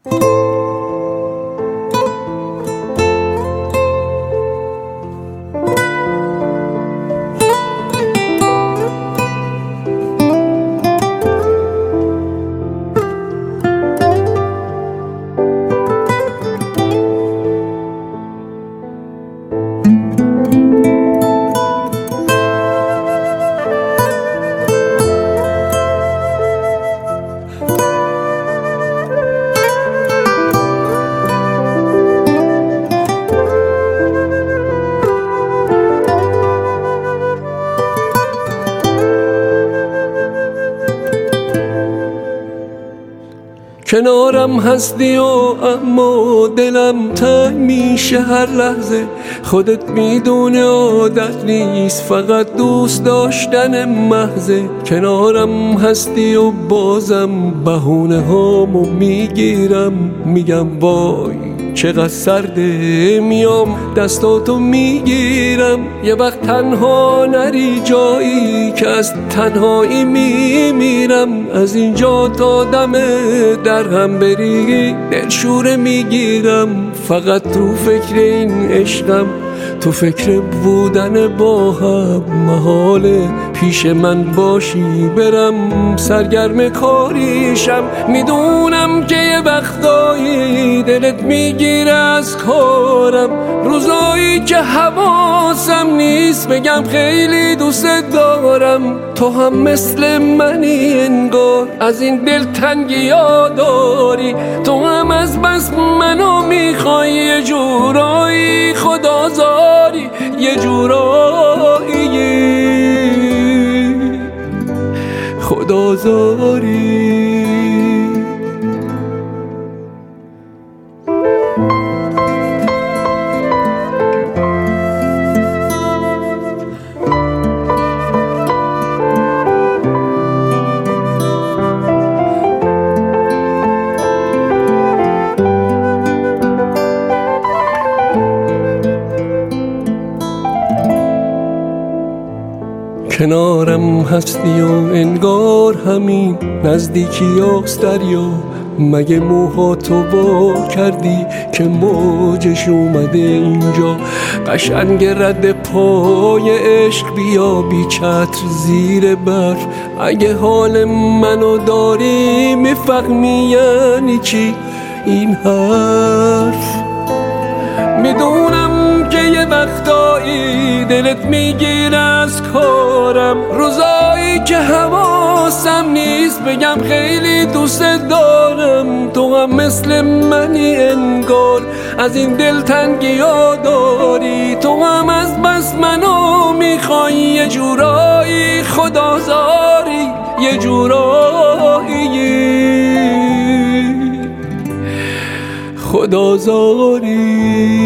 کنارم هستی و اما دلم تنگ میشه هر لحظه. خودت میدونی عادت نیست، فقط دوست داشتن محضه. کنارم هستی و بازم بهونه هامو میگیرم، میگم وای چقدر سرده، میام دستاتو میگیرم. یه وقت تنها نری جایی که از تنهایی میمیرم. از اینجا تا دم در هم بری دلشوره میگیرم. فقط تو فکر این عشقم، تو فکر بودن با هم. محاله پیش من باشی برم سرگرم کاریشم. میدونم که یه وقتایی دلت میگیره از کارم، روزایی که حواسم نیست بگم خیلی دوست دارم. تو هم مثل منی انگار، از این دل تنگی ها داری. تو هم از بس منو میخوای یه جورایی خدازاری، یه جورایی خدازاری. کنارم هستی و انگار همین نزدیکی هاست دریا. مگه موهاتو وا کردی که موجش اومده اینجا؟ قشنگ رد پای عشق بیا بی چتر زیر برف. اگه حال منو داری میفهمی یعنی چی این حرف. میدونم که یه وقتایی دلت میگیره از کارم، روزایی که حواسم نیست بگم خیلی دوست دارم. تو هم مثل منی انگار، از این دل تنگی ها داری. تو هم از بس منو میخوای یه جورایی خدازاری، یه جورایی خدازاری.